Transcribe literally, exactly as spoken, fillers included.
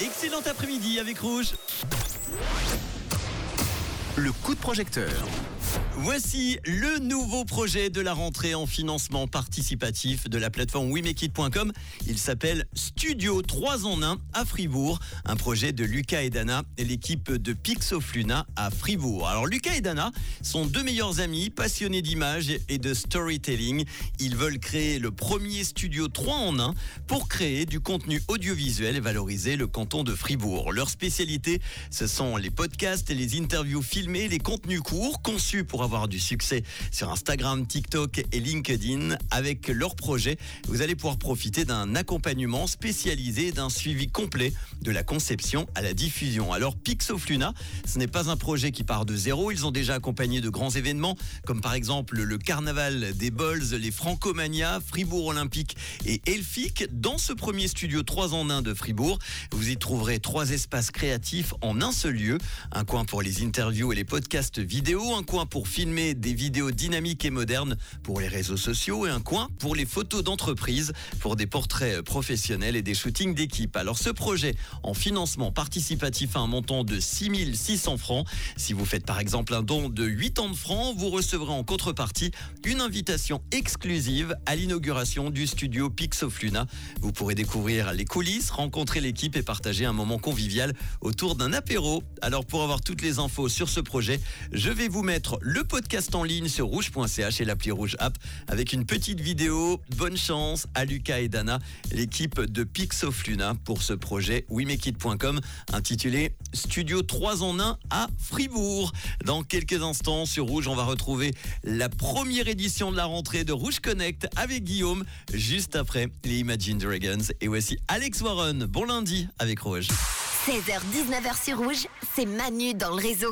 Excellent après-midi avec Rouge. Le coup de projecteur. Voici le nouveau projet de la rentrée en financement participatif de la plateforme we make it point com. Il s'appelle Studio trois en un à Fribourg. Un projet de Lucas et Dana et l'équipe de Pixofluna à Fribourg. Alors Lucas et Dana sont deux meilleurs amis passionnés d'images et de storytelling. Ils veulent créer le premier studio trois en un pour créer du contenu audiovisuel et valoriser le canton de Fribourg. Leur spécialité, ce sont les podcasts et les interviews filmées, les contenus courts conçus pour avoir du succès sur Instagram, TikTok et LinkedIn. Avec leur projet, vous allez pouvoir profiter d'un accompagnement spécialisé, d'un suivi complet de la conception à la diffusion. Alors Pixofluna, ce n'est pas un projet qui part de zéro. Ils ont déjà accompagné de grands événements comme par exemple le Carnaval des Bols, les Francomania, Fribourg Olympique et Elfic. Dans ce premier studio trois en un de Fribourg, vous y trouverez trois espaces créatifs en un seul lieu. Un coin pour les interviews et les podcasts vidéo, un coin pour filmer des vidéos dynamiques et modernes pour les réseaux sociaux et un coin pour les photos d'entreprise, pour des portraits professionnels et des shootings d'équipe. Alors ce projet en financement participatif à un montant de six mille six cents francs. Si vous faites par exemple un don de quatre-vingts francs, vous recevrez en contrepartie une invitation exclusive à l'inauguration du studio Pixofluna. Vous pourrez découvrir les coulisses, rencontrer l'équipe et partager un moment convivial autour d'un apéro. Alors pour avoir toutes les infos sur ce projet, je vais vous mettre le podcast en ligne sur rouge point c h et l'appli Rouge App avec une petite vidéo. Bonne chance à Lucas et Dana, l'équipe de Pixofluna pour ce projet we make it point com intitulé Studio trois en un à Fribourg. Dans quelques instants sur Rouge, on va retrouver la première édition de la rentrée de Rouge Connect avec Guillaume juste après les Imagine Dragons. Et voici Alex Warren. Bon lundi avec Rouge. seize heures dix-neuf heures sur Rouge, c'est Manu dans le réseau.